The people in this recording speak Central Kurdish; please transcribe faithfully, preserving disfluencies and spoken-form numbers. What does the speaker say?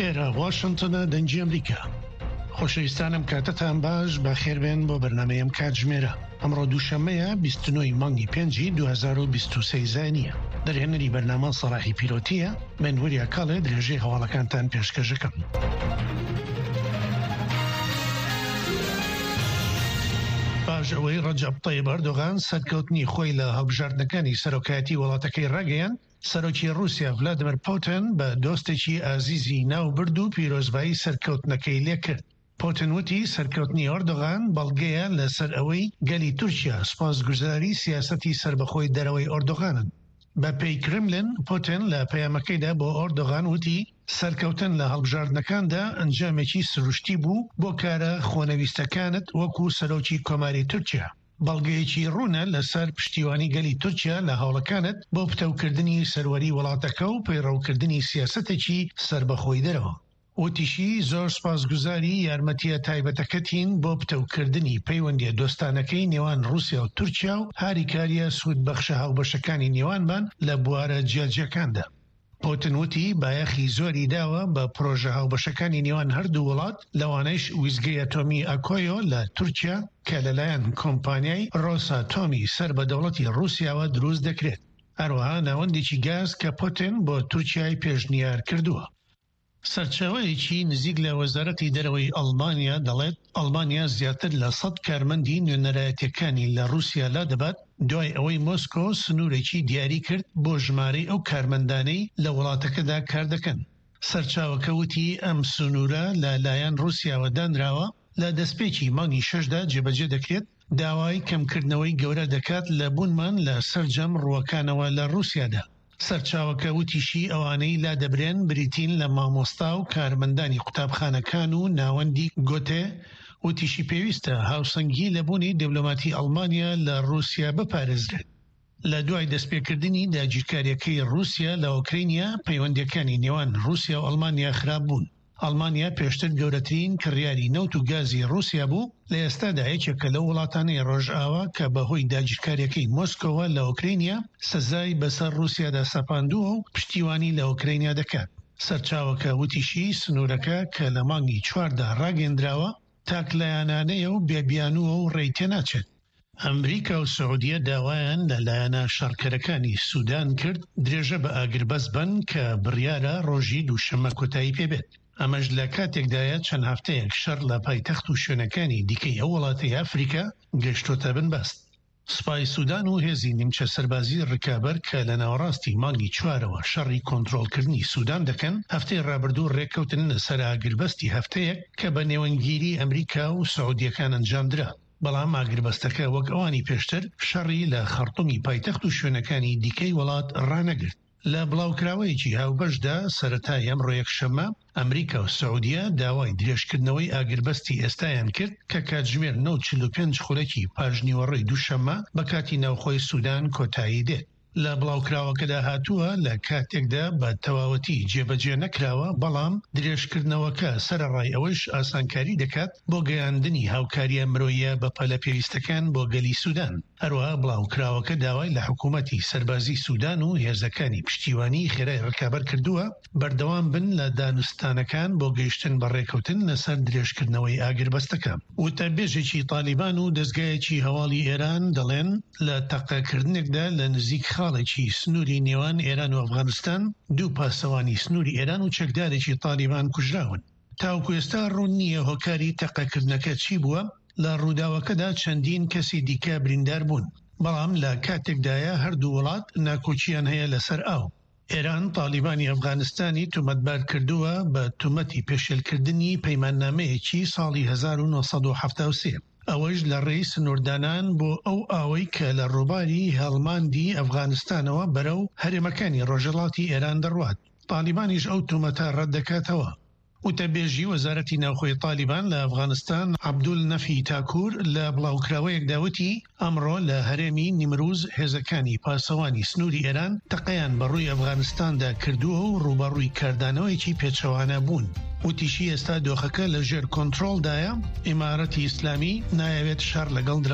ئێرە واشنگتنە دەنگی ئەمریکا. خۆشەویستانم کاتتان باش بە خێربێن بۆ بەرنامەیەم کاتژمێرە. ئەمڕۆ دووشەمەیە بیست و نۆی مانگی پێنجی دوو هەزار و بیست و سێ زانیە. دەرهێنەری بەرنامە سەلاحی پیرۆتیە، من وەریا کاڵێ درێژەی هەواڵەکانتان پێشکەشەکەم. باش ئەوەی ڕەجەب تەیب ئەردۆغان سەرکەوتنی خۆی لە هەڵبژاردنەکانی سەرۆکایەتی وڵاتەکەی ڕاگەیان، سەرۆکی رووسیا ڤلادیمیر پوتین بە دۆستێکی ئازیزی ناوبرد و پیرۆزبایی سەرکەوتنەکەی لێکرد. پوتین وتی سەرکەوتنی ئەردۆغان بەڵگەیە لەسەر ئەوەی گەلی تورکیا سوپاسگوزاری سیاسەتی سربەخۆی دەرەوەی ئەردۆغانن. بە پێی کرملن، پوتین لە پەیامەکەیدا بۆ ئەردۆغان وتی سەرکەوتن لە هەڵبژاردنەکاندا ئەنجامێکی سروشتی بوو بۆ کارە خۆنەویستەکانت وەکو سەرۆکی کۆماری تورکیا. بەڵگەیەکی ڕوونە لەسەر پشتیوانی گەلی تورکیا لە هەوڵەکانت بۆ پتەوکردنی سەروەری وڵاتەکە و پەیڕەوکردنی سیاسەتێکی سربەخۆی دەرەوە. وتیشی زۆر سپاسگوزاری یارمەتیە تایبەتەکەتین بۆ پتەوکردنی پەیوەندیە دۆستانەکەی نێوان رووسیا و تورکیا و هاریکاریە سوودبەخشە هاوبەشەکانی نێوانمان لە بوارە جیاجیەکاندا. پوتین وتی بایەخی زۆری داوە بە پرۆژە هاوبەشەکانی نێوان هەردوو وڵات، لەوانەیش ویزگەی ئەتۆمی ئاکۆیۆ لە تورکیا کە لەلایەن کۆمپانیای ڕۆساتۆمی سەر بە دەوڵەتی رووسیاوە دروست دەکرێت. هەروەها ناوەندێکی گاز کە پوتین بۆ تورکیای پێشنیار کردووە. سەرچاوەیەکی نزیک لە وەزارەتی دەرەوەی ئەڵمانیا دەڵێت ئەڵمانیا زیاتر لە سەد کارمەندی نوێنەرایەتیەکانی لە رووسیا لا دەبات دوای ئەوەی مۆسکۆ سنوورێکی دیاری کرد بۆ ژمارەی ئەو کارمەندانەی لە وڵاتەکەدا کار دەکەن. سەرچاوەکە وتی ئەم سنوورە لە لایەن رووسیاوە دانراوە لە دەستپێکی مانگی شەشدا جێبەجێ دەکرێت، داوای کەمکردنەوەی گەورە دەکات لە بوونمان لە سەرجەم ڕووەکانەوە لە رووسیادا. سەرچاوەکە وتیشی ئەوانەی لا دەبرێن بریتین لە مامۆستا و کارمەندانی قوتابخانەکان و ناوەندی گۆتێ، وتیشی پێویستە هاوسەنگی لە بوونی دیبلۆماتی ئەڵمانیا لە رووسیا بپارێزرێت. لە دوای دەستپێکردنی داگیرکاریەکەی رووسیا لە ئۆکرینیا، پەیوەندیەکانی نێوان رووسیا و ئەڵمانیا خراپ بوون. ئەڵمانیا پێشتر گەورەترین کڕیاری نەوت و گازی رووسیا بوو، لە ئێستادا یەکێکە لە وڵاتانەی ڕۆژئاوا کە بەهۆی داگیرکاریەکەی مۆسکۆوە لە ئۆکرینیا سزای بەسەر رووسیادا سەپاندووە و پشتیوانی لە ئۆکرینیا دەکات. سەرچاوەکە وتیشی سنوورەکە کە لە مانگی چواردا ڕاگەندراوە تاکلایانانەیە و بێبیانووە و ڕێیتە ناچێت. ئەمریکا و سعودیە داوایان لەلایەنە شەڕکەرەکانی سوودان کرد درێژە بە ئاگربەس بن کە بڕیارە ڕۆژی دووشەممە کۆتایی پێبێت. ئەمەش لە کاتێکدایە چەند هەفتەیەک شەڕ لە پایتەخت و شوێنەکانی دیکەی ئەو وڵاتی ئەفریقا گەشتۆتە بنبەست. سوپای سوودان و هێزی نیمچە سەربازی ڕکابەر کە لە ناوەڕاستی مانگی چوارەوە شەڕی کۆنتڕۆڵکردنی سوودان دەکەن، هەفتەی ڕابردوو ڕێککەوتن لەسەر ئاگربەستی هەفتەیەک کە بە نێوەنگیری ئەمریکا و سعودیەکان ئەنجامدرا. بەڵام ئاگربەستەکە وەک ئەوانی پێشتر شەڕی لە خەرتومی پایتەخت و شوێنەکانی دیکەی وڵات ڕانەگرت. لە بڵاوکراوەیەکی هاوبەشدا سەرەتای ئەمڕۆ یەکشەممە ئەمریکا و سعودیە داوای درێژکردنەوەی ئاگربەستی ئێستایان کرد کە کاتژمێر نۆ و چل و پێنج خولەکی پاژنیوەڕۆی دووشەممە بە کاتی ناوخۆی سوودان کۆتایی دێت. لە بڵاوکراوەکەدا هاتووە لە کاتێکدا بە تەواوەتی جێبەجێ نەکراوە، بەڵام درێژکردنەوەکە سەرەڕای ئەوەش ئاسانکاری دەکات بۆ گەیاندنی هاوکاریە مرۆیە بە پەلە پێویستەکان بۆ گەلی سوودان. هەروەها بڵاوکراوەکە داوای لە حکوومەتی سەربازی سوودان و هێزەکانی پشتیوانی خێرای ڕکابەر کردووە بەردەوام بن لە دانوستانەکان بۆ گەیشتن بە ڕێکەوتن لەسەر درێژکردنەوەی ئاگربەستەکە. وتەبێژێکی تالیبان و دەستگایەکی هەواڵی ئێران دەڵێن لە تەقەکردنێکدا لە نزیک خاڵێکی سنووری نێوان ئێران و ئەفغانستان دوو پاسەوانی سنووری ئێران و چەکدارێکی تالیبان کوژراون. تاوەکو ئێستا ڕوون نییە هۆکاری تەقەکردنەکە چی بووە. لە ڕووداوەکەدا چەندین کەسی دیکە بریندار بوون، بەڵام لە کاتێکدایە هەردوو وڵات ناکۆچیان هەیە لەسەر ئاو. ئێران تالیبانی ئەفغانستانی تومەتبار کردووە بە تومەتی پێشێلکردنی پەیماننامەیەکی ساڵی هەزار و نۆ سەد و حەڤتا و سێ. ئەوەش لە ڕێی سنووردانان بۆ ئەو ئاوەی کە لە ڕووباری هەڵماندی ئەفغانستانەوە بەرەو هەرێمەکانی ڕۆژهەڵاتی ئێران دەڕوات. تالیبانیش ئەو تومەتە ڕەت دەکاتەوە. وتەبێژی وەزارەتی ناوخۆی تالیبان لە ئەفغانستان عەبدول نەفی تاکوور لە بڵاوکراوەیەکدا وتی ئەمڕۆ لە هەرێمی نیمروز هێزەکانی پاسەوانی سنووری ئێران تەقەیان بەڕووی ئەفغانستاندا کردووە و ڕوبەڕووی کاردانەوەیەکی پێچەوانە بوون. وتیشی ئێستا دۆخەکە لە ژێر کۆنتڕۆڵدایە، ئیمارەتی ئیسلامی نایەوێت شەڕ لەگەڵ